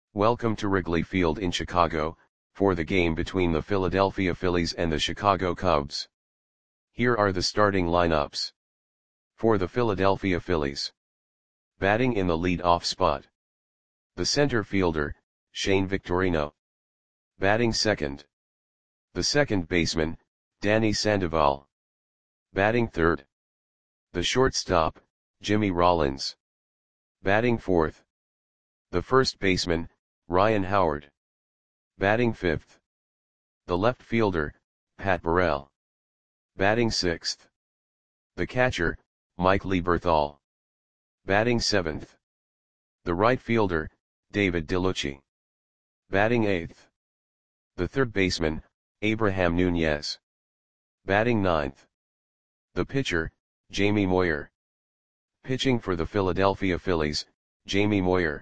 Welcome to Wrigley Field in Chicago, for the game between the Philadelphia Phillies and the Chicago Cubs. Here are the starting lineups. For the Philadelphia Phillies. Batting in the lead-off spot. The center fielder, Shane Victorino. Batting second. The second baseman, Danny Sandoval. Batting third. The shortstop, Jimmy Rollins. Batting fourth. The first baseman, Ryan Howard. Batting fifth. The left fielder, Pat Burrell. Batting sixth. The catcher, Mike Lieberthal. Batting seventh. The right fielder, David DeLucci. Batting eighth. The third baseman, Abraham Nunez. Batting ninth. The pitcher, Jamie Moyer. Pitching for the Philadelphia Phillies, Jamie Moyer.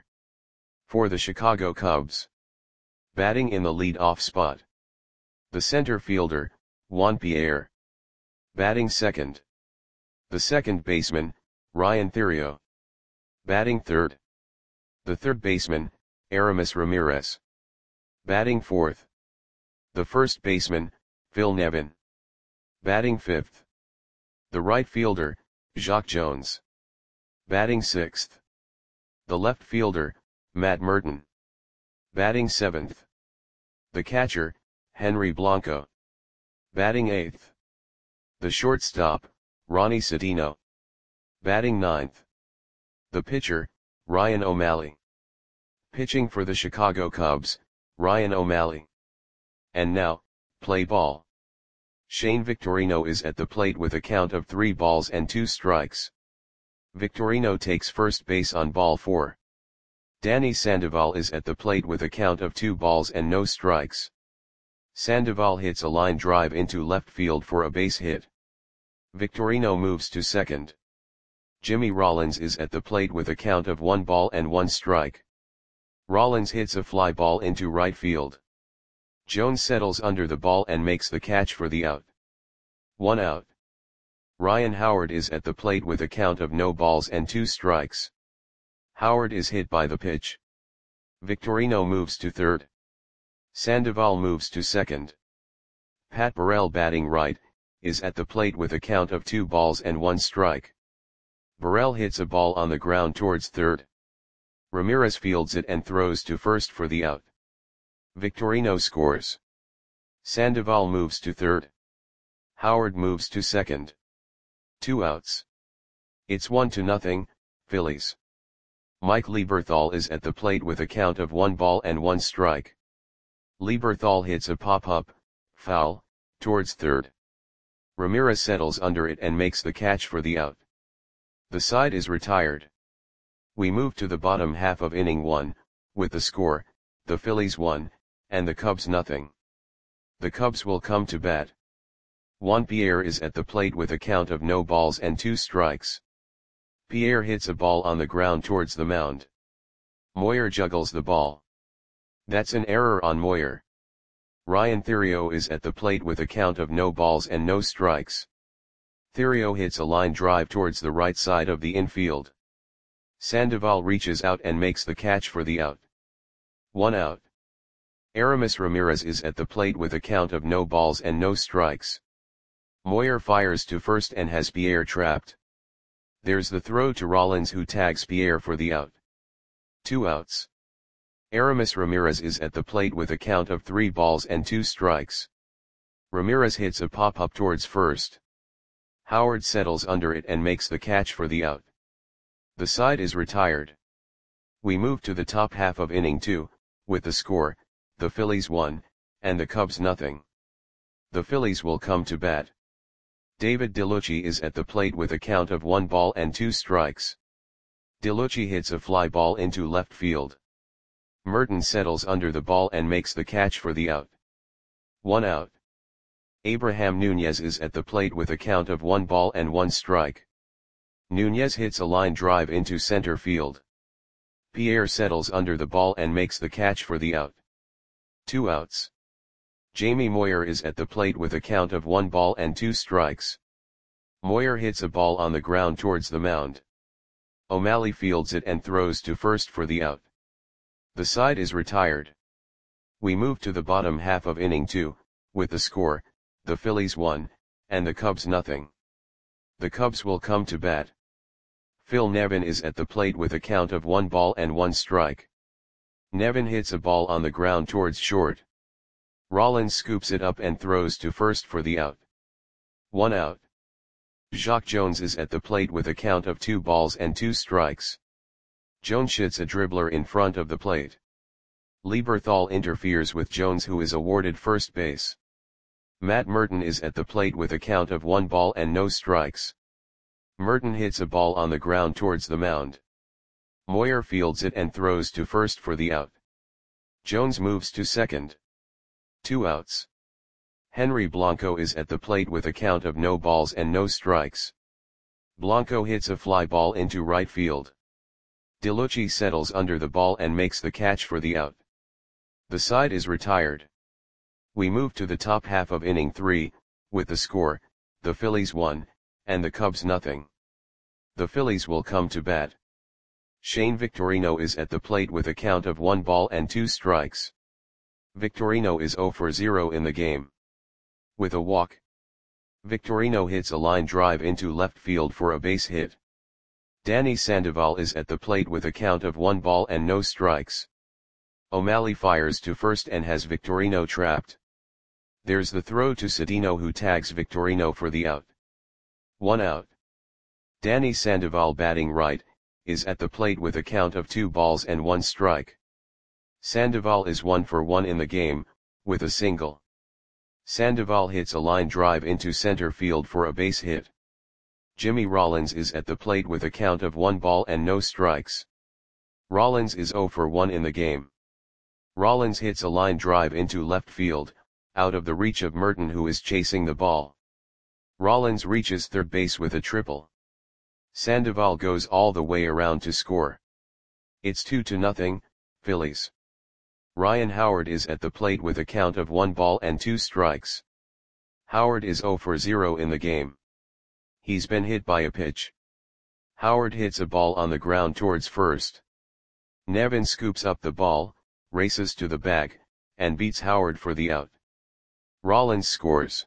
For the Chicago Cubs. Batting in the lead-off spot. The center fielder, Juan Pierre. Batting second. The second baseman, Ryan Theriot. Batting third. The third baseman, Aramis Ramirez. Batting fourth. The first baseman, Phil Nevin. Batting fifth. The right fielder, Jacque Jones. Batting sixth. The left fielder, Matt Merton. Batting seventh. The catcher, Henry Blanco. Batting eighth. The shortstop, Ronnie Sedino. Batting ninth. The pitcher, Ryan O'Malley. Pitching for the Chicago Cubs, Ryan O'Malley. And now, play ball. Shane Victorino is at the plate with a count of 3 balls and 2 strikes. Victorino takes first base on ball 4. Danny Sandoval is at the plate with a count of 2 balls and no strikes. Sandoval hits a line drive into left field for a base hit. Victorino moves to second. Jimmy Rollins is at the plate with a count of 1 ball and 1 strike. Rollins hits a fly ball into right field. Jones settles under the ball and makes the catch for the out. 1 out. Ryan Howard is at the plate with a count of no balls and 2 strikes. Howard is hit by the pitch. Victorino moves to third. Sandoval moves to second. Pat Burrell, batting right, is at the plate with a count of 2 balls and 1 strike. Burrell hits a ball on the ground towards third. Ramirez fields it and throws to first for the out. Victorino scores. Sandoval moves to third. Howard moves to second. 2 outs. It's 1-0, Phillies. Mike Lieberthal is at the plate with a count of 1 ball and 1 strike. Lieberthal hits a pop-up, foul, towards third. Ramirez settles under it and makes the catch for the out. The side is retired. We move to the bottom half of inning 1, with the score, the Phillies 1, and the Cubs 0. The Cubs will come to bat. Juan Pierre is at the plate with a count of no balls and 2 strikes. Pierre hits a ball on the ground towards the mound. Moyer juggles the ball. That's an error on Moyer. Ryan Theriot is at the plate with a count of no balls and no strikes. Theriot hits a line drive towards the right side of the infield. Sandoval reaches out and makes the catch for the out. 1 out. Aramis Ramirez is at the plate with a count of no balls and no strikes. Moyer fires to first and has Pierre trapped. There's the throw to Rollins, who tags Pierre for the out. 2 outs. Aramis Ramirez is at the plate with a count of 3 balls and 2 strikes. Ramirez hits a pop-up towards first. Howard settles under it and makes the catch for the out. The side is retired. We move to the top half of inning 2, with the score, the Phillies 1, and the Cubs 0. The Phillies will come to bat. David DeLucci is at the plate with a count of 1 ball and 2 strikes. DeLucci hits a fly ball into left field. Merton settles under the ball and makes the catch for the out. 1 out. Abraham Nunez is at the plate with a count of 1 ball and 1 strike. Nunez hits a line drive into center field. Pierre settles under the ball and makes the catch for the out. 2 outs. Jamie Moyer is at the plate with a count of 1 ball and 2 strikes. Moyer hits a ball on the ground towards the mound. O'Malley fields it and throws to first for the out. The side is retired. We move to the bottom half of inning 2, with the score, the Phillies 1, and the Cubs nothing. The Cubs will come to bat. Phil Nevin is at the plate with a count of 1 ball and 1 strike. Nevin hits a ball on the ground towards short. Rollins scoops it up and throws to first for the out. 1 out. Jacque Jones is at the plate with a count of 2 balls and 2 strikes. Jones hits a dribbler in front of the plate. Lieberthal interferes with Jones, who is awarded first base. Matt Merton is at the plate with a count of 1 ball and no strikes. Merton hits a ball on the ground towards the mound. Moyer fields it and throws to first for the out. Jones moves to second. 2 outs. Henry Blanco is at the plate with a count of no balls and no strikes. Blanco hits a fly ball into right field. DeLucci settles under the ball and makes the catch for the out. The side is retired. We move to the top half of inning 3, with the score, the Phillies 1, and the Cubs nothing. The Phillies will come to bat. Shane Victorino is at the plate with a count of 1 ball and 2 strikes. Victorino is 0 for 0 in the game. With a walk, Victorino hits a line drive into left field for a base hit. Danny Sandoval is at the plate with a count of 1 ball and no strikes. O'Malley fires to first and has Victorino trapped. There's the throw to Cedeno, who tags Victorino for the out. 1 out. Danny Sandoval, batting right, is at the plate with a count of 2 balls and 1 strike. Sandoval is 1 for 1 in the game, with a single. Sandoval hits a line drive into center field for a base hit. Jimmy Rollins is at the plate with a count of 1 ball and no strikes. Rollins is 0 for 1 in the game. Rollins hits a line drive into left field, out of the reach of Merton, who is chasing the ball. Rollins reaches third base with a triple. Sandoval goes all the way around to score. It's 2-0, Phillies. Ryan Howard is at the plate with a count of 1 ball and 2 strikes. Howard is 0 for 0 in the game. He's been hit by a pitch. Howard hits a ball on the ground towards first. Nevin scoops up the ball, races to the bag, and beats Howard for the out. Rollins scores.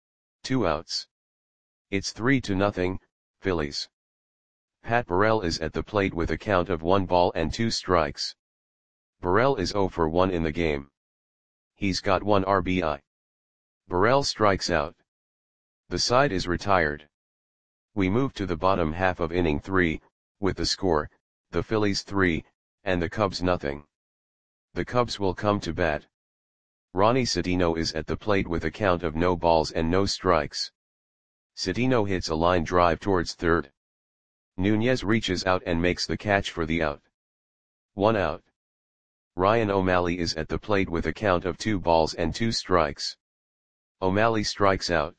2 outs. It's 3-0, Phillies. Pat Burrell is at the plate with a count of 1 ball and 2 strikes. Burrell is 0 for 1 in the game. He's got 1 RBI. Burrell strikes out. The side is retired. We move to the bottom half of inning 3, with the score, the Phillies 3, and the Cubs nothing. The Cubs will come to bat. Ronnie Cedeno is at the plate with a count of no balls and no strikes. Cedeno hits a line drive towards third. Nunez reaches out and makes the catch for the out. 1 out. Ryan O'Malley is at the plate with a count of 2 balls and 2 strikes. O'Malley strikes out.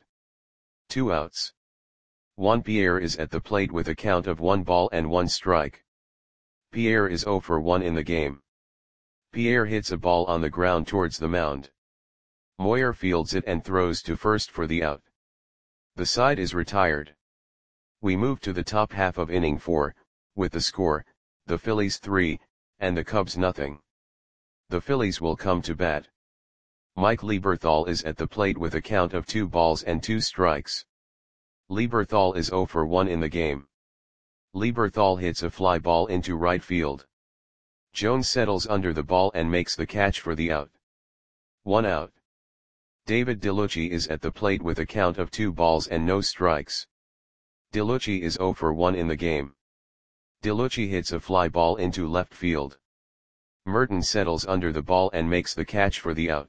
2 outs. Juan Pierre is at the plate with a count of 1 ball and 1 strike. Pierre is 0 for 1 in the game. Pierre hits a ball on the ground towards the mound. Moyer fields it and throws to first for the out. The side is retired. We move to the top half of inning 4, with the score, the Phillies 3, and the Cubs nothing. The Phillies will come to bat. Mike Lieberthal is at the plate with a count of 2 balls and 2 strikes. Lieberthal is 0 for 1 in the game. Lieberthal hits a fly ball into right field. Jones settles under the ball and makes the catch for the out. 1 out. David DeLucci is at the plate with a count of 2 balls and no strikes. DeLucci is 0 for 1 in the game. DeLucci hits a fly ball into left field. Merton settles under the ball and makes the catch for the out.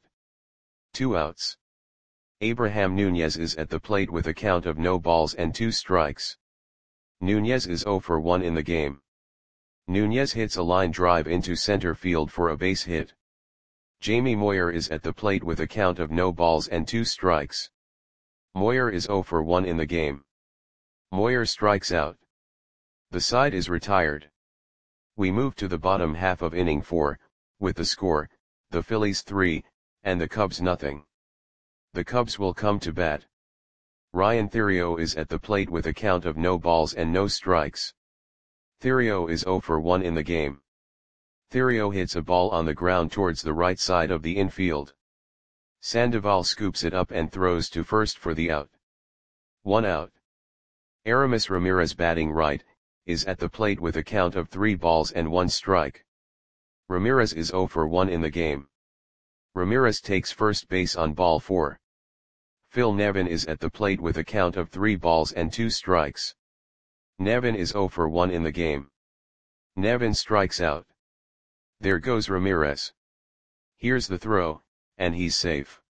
2 outs. Abraham Nunez is at the plate with a count of no balls and 2 strikes. Nunez is 0 for 1 in the game. Nunez hits a line drive into center field for a base hit. Jamie Moyer is at the plate with a count of no balls and 2 strikes. Moyer is 0 for 1 in the game. Moyer strikes out. The side is retired. We move to the bottom half of inning 4, with the score, the Phillies 3, and the Cubs nothing. The Cubs will come to bat. Ryan Theriot is at the plate with a count of no balls and no strikes. Theriot is 0 for 1 in the game. Theriot hits a ball on the ground towards the right side of the infield. Sandoval scoops it up and throws to first for the out. 1 out. Aramis Ramirez, batting right, is at the plate with a count of 3 balls and 1 strike. Ramirez is 0 for 1 in the game. Ramirez takes first base on ball 4. Phil Nevin is at the plate with a count of 3 balls and 2 strikes. Nevin is 0 for 1 in the game. Nevin strikes out. There goes Ramirez. Here's the throw, and he's safe.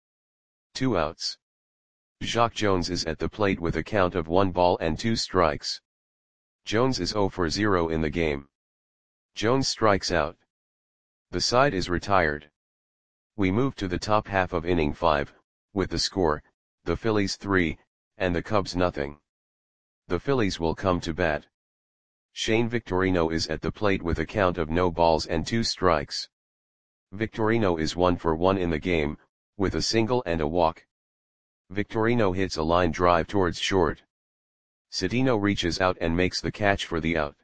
2 outs. Jacque Jones is at the plate with a count of 1 ball and 2 strikes. Jones is 0 for 0 in the game. Jones strikes out. The side is retired. We move to the top half of inning 5, with the score, the Phillies 3, and the Cubs nothing. The Phillies will come to bat. Shane Victorino is at the plate with a count of no balls and 2 strikes. Victorino is 1 for 1 in the game, with a single and a walk. Victorino hits a line drive towards short. Cedeno reaches out and makes the catch for the out.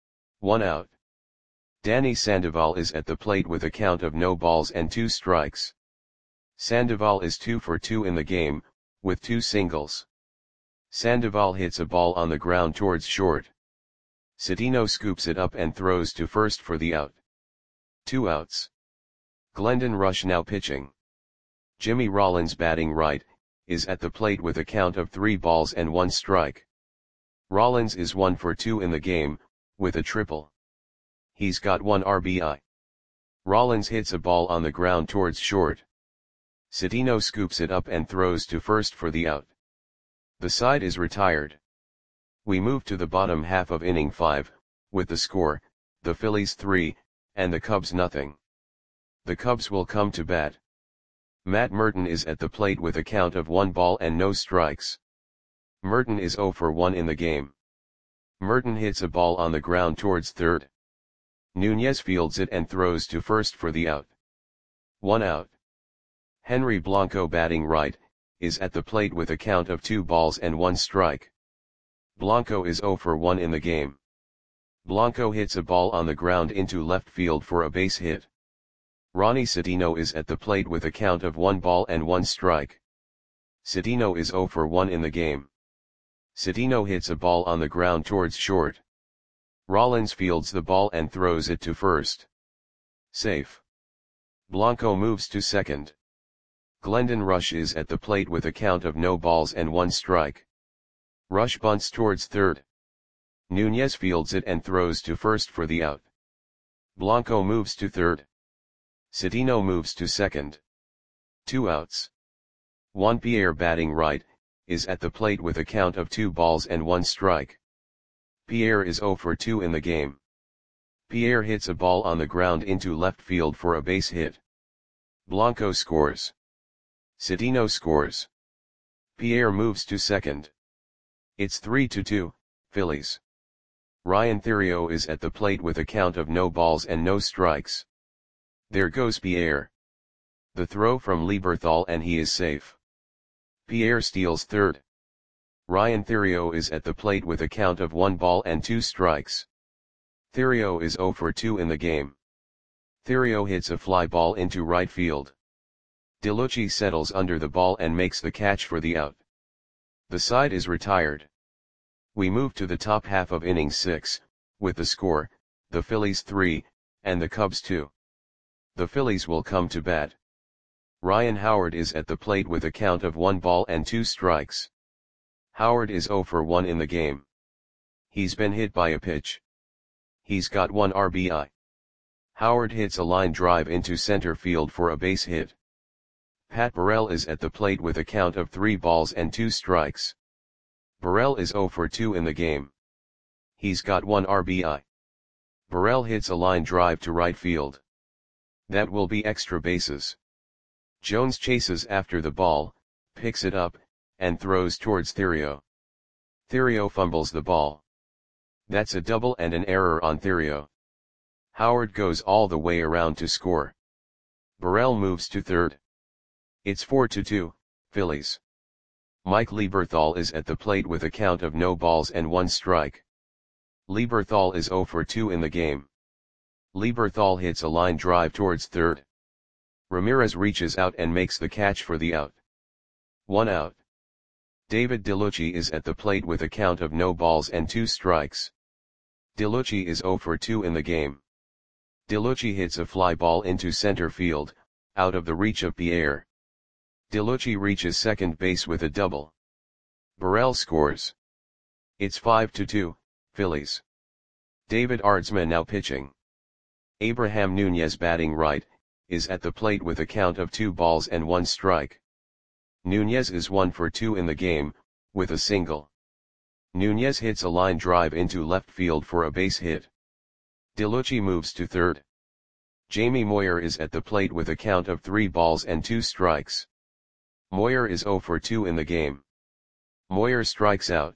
1 out. Danny Sandoval is at the plate with a count of no balls and 2 strikes. Sandoval is 2 for 2 in the game, with 2 singles. Sandoval hits a ball on the ground towards short. Cedeno scoops it up and throws to first for the out. 2 outs. Glendon Rush now pitching. Jimmy Rollins, batting right, is at the plate with a count of 3 balls and 1 strike. Rollins is 1 for 2 in the game, with a triple. He's got 1 RBI. Rollins hits a ball on the ground towards short. Cedeno scoops it up and throws to first for the out. The side is retired. We move to the bottom half of inning 5, with the score, the Phillies 3, and the Cubs nothing. The Cubs will come to bat. Matt Merton is at the plate with a count of 1 ball and no strikes. Merton is 0 for 1 in the game. Merton hits a ball on the ground towards third. Nunez fields it and throws to first for the out. 1 out. Henry Blanco, batting right, is at the plate with a count of 2 balls and 1 strike. Blanco is 0 for 1 in the game. Blanco hits a ball on the ground into left field for a base hit. Ronnie Cedeno is at the plate with a count of 1 ball and 1 strike. Cedeno is 0 for 1 in the game. Cedeno hits a ball on the ground towards short. Rollins fields the ball and throws it to first. Safe. Blanco moves to second. Glendon Rush is at the plate with a count of no balls and 1 strike. Rush bunts towards third. Nunez fields it and throws to first for the out. Blanco moves to third. Cedeno moves to second. 2 outs. Juan Pierre, batting right, is at the plate with a count of 2 balls and 1 strike. Pierre is 0 for 2 in the game. Pierre hits a ball on the ground into left field for a base hit. Blanco scores. Cedeno scores. Pierre moves to second. It's 3-2, Phillies. Ryan Theriot is at the plate with a count of no balls and no strikes. There goes Pierre. The throw from Lieberthal and he is safe. Pierre steals third. Ryan Theriot is at the plate with a count of 1 ball and 2 strikes. Theriot is 0 for 2 in the game. Theriot hits a fly ball into right field. DeLucci settles under the ball and makes the catch for the out. The side is retired. We move to the top half of inning 6, with the score, the Phillies 3, and the Cubs 2. The Phillies will come to bat. Ryan Howard is at the plate with a count of 1 ball and 2 strikes. Howard is 0 for 1 in the game. He's been hit by a pitch. He's got 1 RBI. Howard hits a line drive into center field for a base hit. Pat Burrell is at the plate with a count of 3 balls and 2 strikes. Burrell is 0 for 2 in the game. He's got 1 RBI. Burrell hits a line drive to right field. That will be extra bases. Jones chases after the ball, picks it up, and throws towards Theriot. Theriot fumbles the ball. That's a double and an error on Theriot. Howard goes all the way around to score. Burrell moves to third. It's 4-2, Phillies. Mike Lieberthal is at the plate with a count of no balls and 1 strike. Lieberthal is 0 for 2 in the game. Lieberthal hits a line drive towards third. Ramirez reaches out and makes the catch for the out. 1 out. David DeLucci is at the plate with a count of no balls and 2 strikes. DeLucci is 0 for 2 in the game. DeLucci hits a fly ball into center field, out of the reach of Pierre. DeLucci reaches second base with a double. Burrell scores. It's 5-2, Phillies. David Aardsma now pitching. Abraham Nunez batting right, is at the plate with a count of 2 balls and 1 strike. Nunez is 1 for 2 in the game, with a single. Nunez hits a line drive into left field for a base hit. DeLucci moves to third. Jamie Moyer is at the plate with a count of 3 balls and 2 strikes. Moyer is 0 for 2 in the game. Moyer strikes out.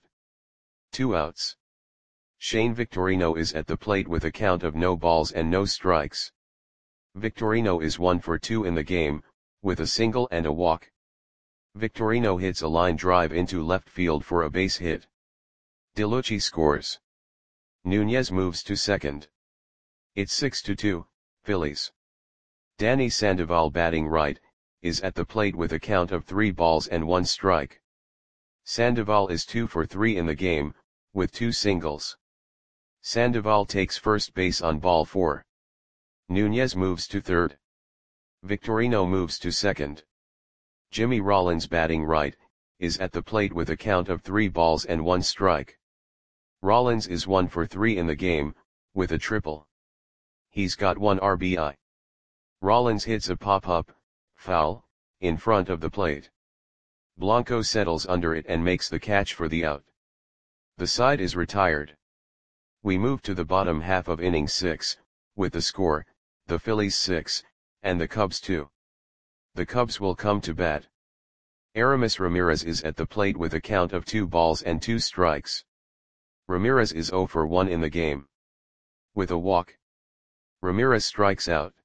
2 outs. Shane Victorino is at the plate with a count of no balls and no strikes. Victorino is 1 for 2 in the game, with a single and a walk. Victorino hits a line drive into left field for a base hit. DeLucci scores. Nunez moves to second. It's 6-2, Phillies. Danny Sandoval batting right, is at the plate with a count of 3 balls and 1 strike. Sandoval is 2 for 3 in the game, with 2 singles. Sandoval takes first base on ball 4. Nunez moves to third. Victorino moves to second. Jimmy Rollins batting right, is at the plate with a count of 3 balls and 1 strike. Rollins is 1 for 3 in the game, with a triple. He's got 1 RBI. Rollins hits a pop-up, foul, in front of the plate. Blanco settles under it and makes the catch for the out. The side is retired. We move to the bottom half of inning 6, with the score, the Phillies 6, and the Cubs 2. The Cubs will come to bat. Aramis Ramirez is at the plate with a count of 2 balls and 2 strikes. Ramirez is 0 for 1 in the game. With a walk. Ramirez strikes out.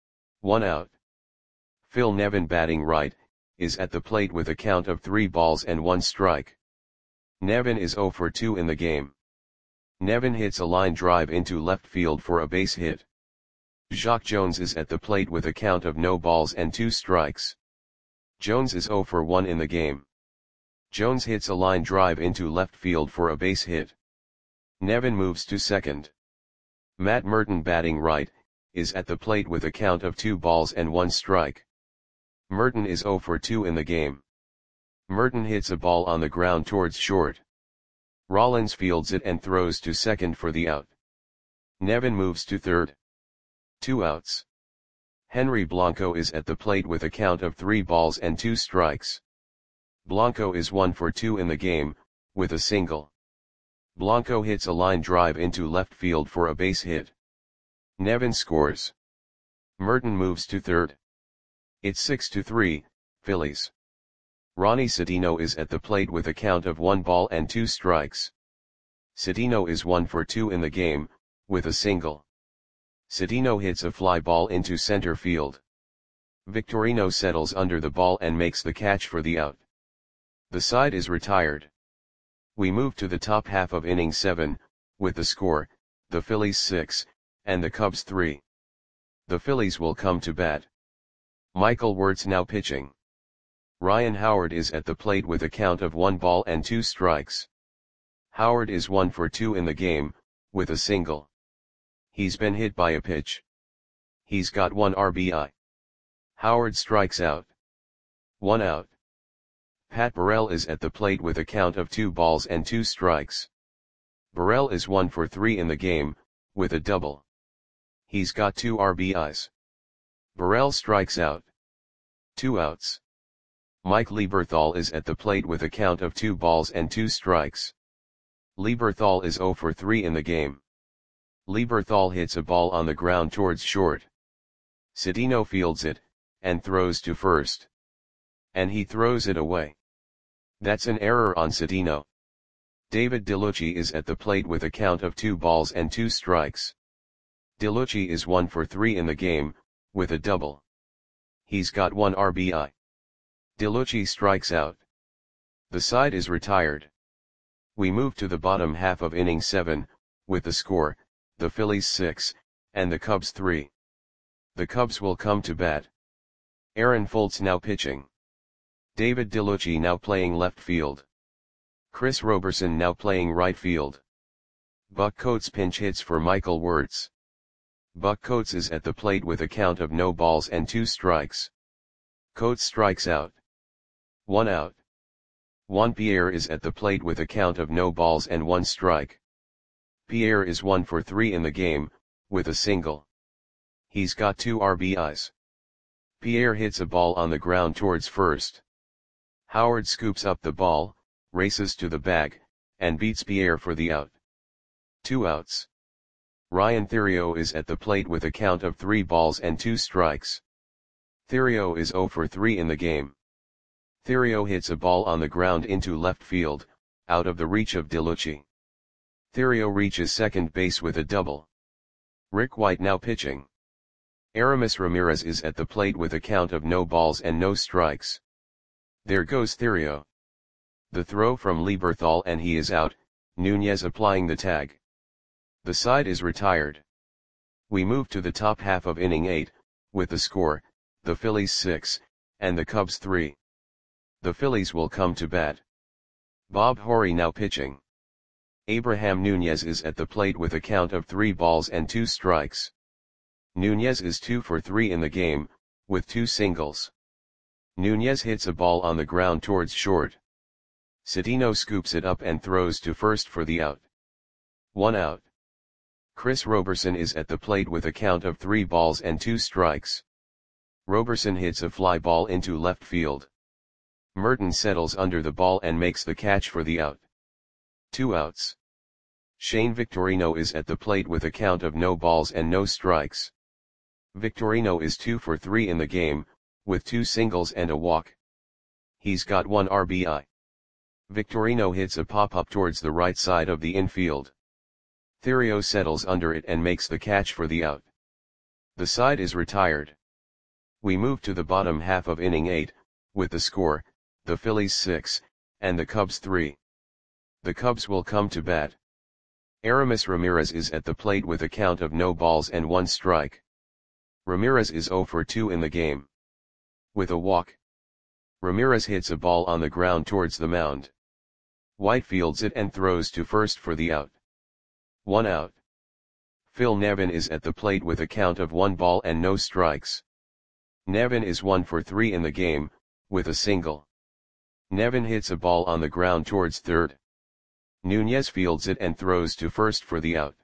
1 out. Phil Nevin batting right, is at the plate with a count of 3 balls and 1 strike. Nevin is 0 for 2 in the game. Nevin hits a line drive into left field for a base hit. Jacque Jones is at the plate with a count of no balls and 2 strikes. Jones is 0 for 1 in the game. Jones hits a line drive into left field for a base hit. Nevin moves to second. Matt Merton batting right, is at the plate with a count of 2 balls and 1 strike. Merton is 0 for 2 in the game. Merton hits a ball on the ground towards short. Rollins fields it and throws to second for the out. Nevin moves to third. 2 outs. Henry Blanco is at the plate with a count of 3 balls and 2 strikes. Blanco is 1 for 2 in the game, with a single. Blanco hits a line drive into left field for a base hit. Nevin scores. Merton moves to third. It's 6-3, Phillies. Ronnie Cedeno is at the plate with a count of 1 ball and 2 strikes. Cedeno is 1 for 2 in the game, with a single. Cedeno hits a fly ball into center field. Victorino settles under the ball and makes the catch for the out. The side is retired. We move to the top half of inning 7, with the score, the Phillies 6, and the Cubs 3. The Phillies will come to bat. Michael Wirtz now pitching. Ryan Howard is at the plate with a count of 1 ball and 2 strikes. Howard is 1 for 2 in the game, with a single. He's been hit by a pitch. He's got 1 RBI. Howard strikes out. 1 out. Pat Burrell is at the plate with a count of 2 balls and 2 strikes. Burrell is 1 for 3 in the game, with a double. He's got 2 RBIs. Burrell strikes out. 2 outs. Mike Lieberthal is at the plate with a count of 2 balls and 2 strikes. Lieberthal is 0 for 3 in the game. Lieberthal hits a ball on the ground towards short. Cedeno fields it, and throws to first. And he throws it away. That's an error on Cedeno. David DeLucci is at the plate with a count of 2 balls and 2 strikes. DeLucci is 1 for 3 in the game, with a double. He's got 1 RBI. DeLucci strikes out. The side is retired. We move to the bottom half of inning 7, with the score, the Phillies 6, and the Cubs 3. The Cubs will come to bat. Aaron Foltz now pitching. David DeLucci now playing left field. Chris Roberson now playing right field. Buck Coates pinch hits for Michael Wirtz. Buck Coates is at the plate with a count of no balls and 2 strikes. Coates strikes out. 1 out. Juan Pierre is at the plate with a count of no balls and 1 strike. Pierre is 1 for 3 in the game, with a single. He's got 2 RBIs. Pierre hits a ball on the ground towards first. Howard scoops up the ball, races to the bag, and beats Pierre for the out. 2 outs. Ryan Theriot is at the plate with a count of 3 balls and 2 strikes. Theriot is 0 for 3 in the game. Theriot hits a ball on the ground into left field, out of the reach of DeLucci. Theriot reaches second base with a double. Rick White now pitching. Aramis Ramirez is at the plate with a count of no balls and no strikes. There goes Theriot. The throw from Lieberthal and he is out, Nunez applying the tag. The side is retired. We move to the top half of inning 8, with the score, the Phillies 6, and the Cubs 3. The Phillies will come to bat. Bob Horry now pitching. Abraham Nunez is at the plate with a count of 3 balls and 2 strikes. Nunez is 2 for 3 in the game, with 2 singles. Nunez hits a ball on the ground towards short. Citino scoops it up and throws to first for the out. 1 out. Chris Roberson is at the plate with a count of 3 balls and 2 strikes. Roberson hits a fly ball into left field. Merton settles under the ball and makes the catch for the out. 2 outs. Shane Victorino is at the plate with a count of no balls and no strikes. Victorino is 2 for 3 in the game, with 2 singles and a walk. He's got 1 RBI. Victorino hits a pop-up towards the right side of the infield. Theriot settles under it and makes the catch for the out. The side is retired. We move to the bottom half of inning 8, with the score, the Phillies 6, and the Cubs 3. The Cubs will come to bat. Aramis Ramirez is at the plate with a count of no balls and 1 strike. Ramirez is 0 for 2 in the game. With a walk. Ramirez hits a ball on the ground towards the mound. White fields it and throws to first for the out. 1 out. Phil Nevin is at the plate with a count of 1 ball and no strikes. Nevin is 1 for 3 in the game, with a single. Nevin hits a ball on the ground towards third. Nunez fields it and throws to first for the out.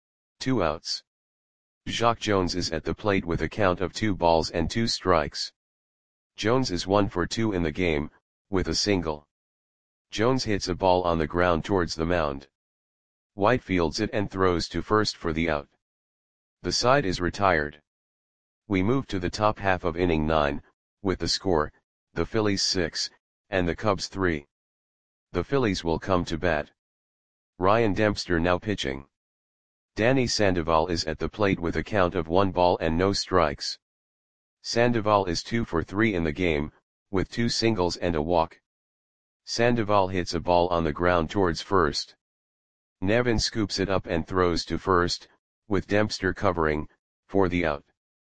2 outs. Jacque Jones is at the plate with a count of 2 balls and 2 strikes. Jones is 1 for 2 in the game, with a single. Jones hits a ball on the ground towards the mound. White fields it and throws to first for the out. The side is retired. We move to the top half of inning 9, with the score, the Phillies 6, and the Cubs 3. The Phillies will come to bat. Ryan Dempster now pitching. Danny Sandoval is at the plate with a count of 1 ball and no strikes. Sandoval is 2 for 3 in the game, with 2 singles and a walk. Sandoval hits a ball on the ground towards first. Nevin scoops it up and throws to first, with Dempster covering, for the out.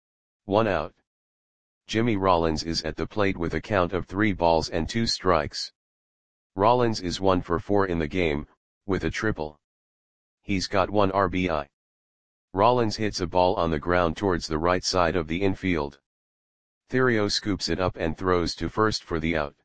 1 out. Jimmy Rollins is at the plate with a count of 3 balls and 2 strikes. Rollins is 1 for 4 in the game, with a triple. He's got 1 RBI. Rollins hits a ball on the ground towards the right side of the infield. Theriot scoops it up and throws to first for the out.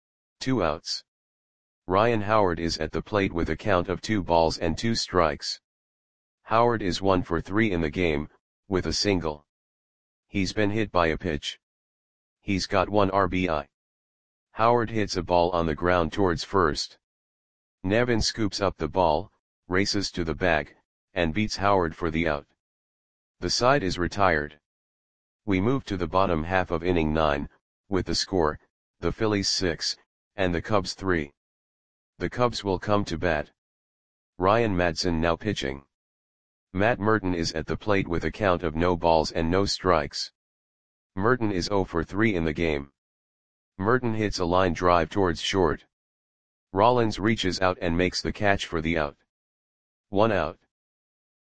2 outs. Ryan Howard is at the plate with a count of 2 balls and 2 strikes. Howard is 1 for 3 in the game, with a single. He's been hit by a pitch. He's got 1 RBI. Howard hits a ball on the ground towards first. Nevin scoops up the ball, races to the bag, and beats Howard for the out. The side is retired. We move to the bottom half of inning 9, with the score, the Phillies 6, and the Cubs 3. The Cubs will come to bat. Ryan Madson now pitching. Matt Merton is at the plate with a count of no balls and no strikes. Merton is 0 for 3 in the game. Merton hits a line drive towards short. Rollins reaches out and makes the catch for the out. 1 out.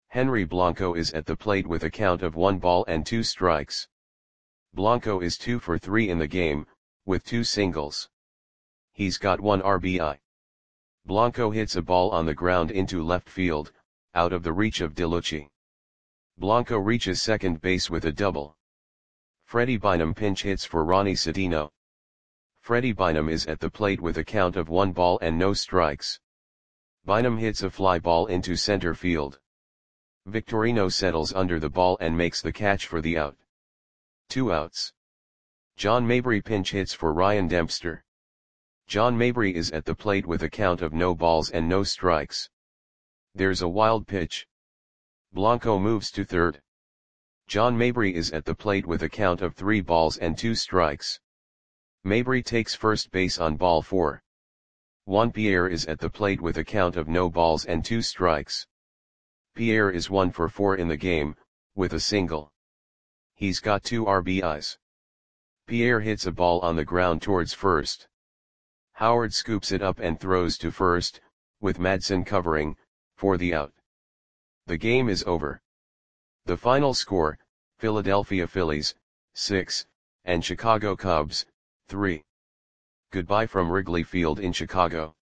Henry Blanco is at the plate with a count of 1 ball and 2 strikes. Blanco is 2 for 3 in the game, with 2 singles. He's got 1 RBI. Blanco hits a ball on the ground into left field, out of the reach of DeLucci. Blanco reaches second base with a double. Freddie Bynum pinch hits for Ronnie Sedino. Freddie Bynum is at the plate with a count of 1 ball and no strikes. Bynum hits a fly ball into center field. Victorino settles under the ball and makes the catch for the out. 2 outs. John Mabry pinch hits for Ryan Dempster. John Mabry is at the plate with a count of no balls and no strikes. There's a wild pitch. Blanco moves to third. John Mabry is at the plate with a count of 3 balls and 2 strikes. Mabry takes first base on ball 4. Juan Pierre is at the plate with a count of no balls and 2 strikes. Pierre is 1 for 4 in the game, with a single. He's got 2 RBIs. Pierre hits a ball on the ground towards first. Howard scoops it up and throws to first, with Madsen covering, for the out. The game is over. The final score, Philadelphia Phillies, 6, and Chicago Cubs, 3. Goodbye from Wrigley Field in Chicago.